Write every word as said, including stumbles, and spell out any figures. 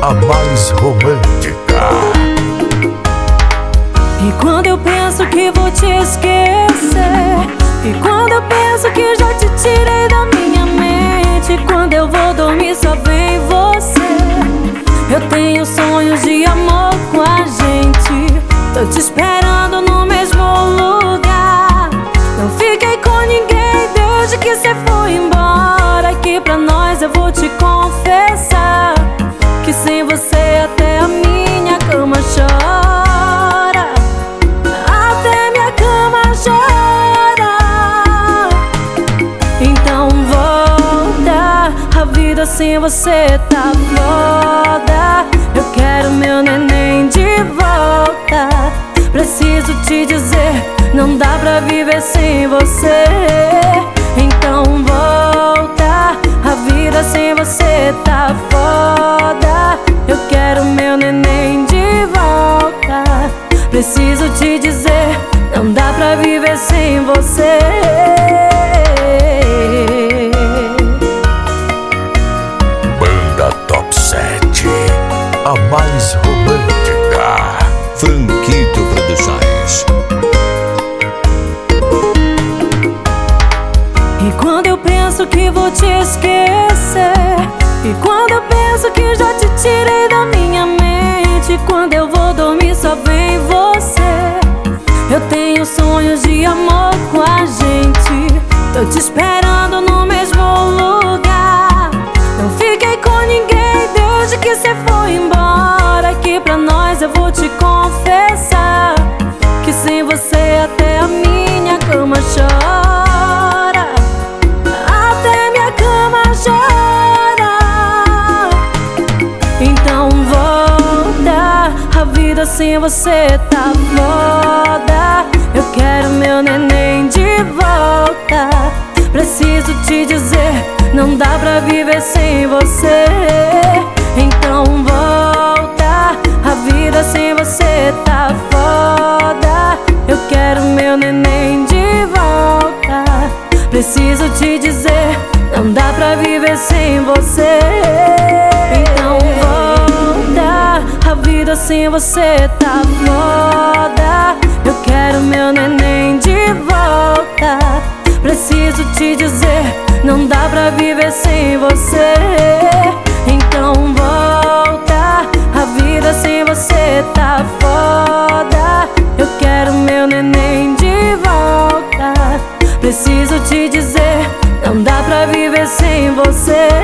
a mais romântica. E quando eu penso que vou te esquecer, e quando eu penso que já te tirei da minha mente, quando eu vou dormir só vem você. Eu tenho sonhos de amor com a gente, tô te esperando no mesmo lugar. Não fiquei com ninguém desde que cê foi embora. Aqui pra nós eu vou te confessar que sem você até a minha cama chora, até minha cama chora. Então volta, a vida sem você tá foda. Eu quero meu neném de volta. Preciso te dizer, não dá pra viver sem você. Então volta, a vida sem você tá foda. Eu quero meu neném de volta. Preciso te dizer, não dá pra viver sem você. Banda Top sete, a mais romântica. Franquito Produções. E quando eu penso que vou te esquecer, e quando eu penso que já te tirei da minha mente, quando eu vou dormir só vem você. Eu tenho sonhos de amor com a gente, tô te esperando no mesmo lugar. Não fiquei com ninguém desde que cê foi embora. Aqui pra nós eu vou te confessar que sem você até a minha cama chora, até minha cama chora. Então volta, a vida sem você tá foda. Eu quero meu neném de volta. Preciso te dizer, não dá pra viver sem você. Então volta, a vida sem você tá foda. Eu quero meu neném de volta. Preciso te dizer, não dá pra viver sem você. Então volta, a vida sem você tá foda. Eu quero meu neném de volta. Preciso te dizer, não dá pra viver sem você. Então volta, a vida sem você tá foda. Eu quero meu neném de volta. Preciso te dizer, não dá pra viver sem você.